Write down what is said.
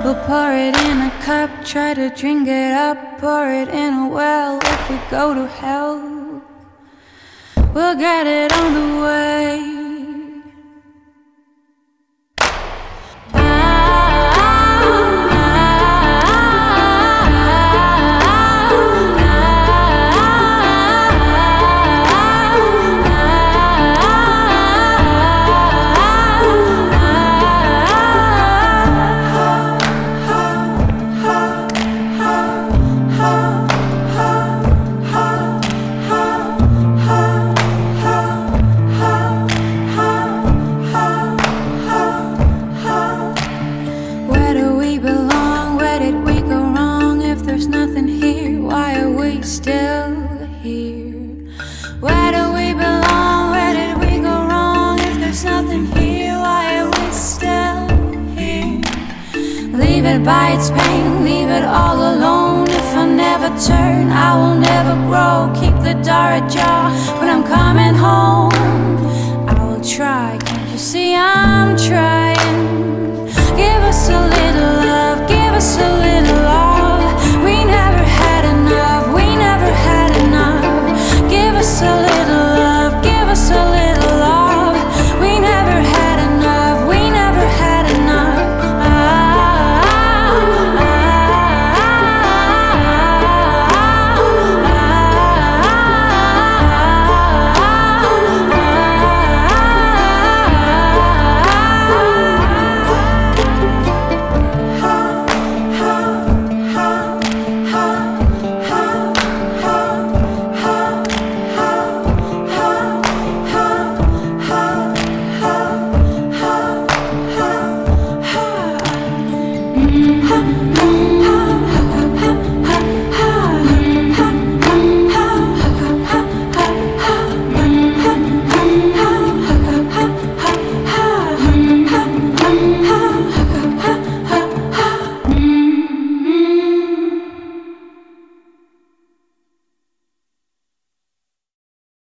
We'll pour it in a cup, try to drink it up, pour it in a well. If we go to hell, we'll get it on the way. Still here. Where do we belong? Where did we go wrong? If there's nothing here, why are we still here? Leave it by its pain, leave it all alone. If I never turn, I will never grow. Keep the door ajar when I'm coming home. I will try, can't you see I'm trying? Give us a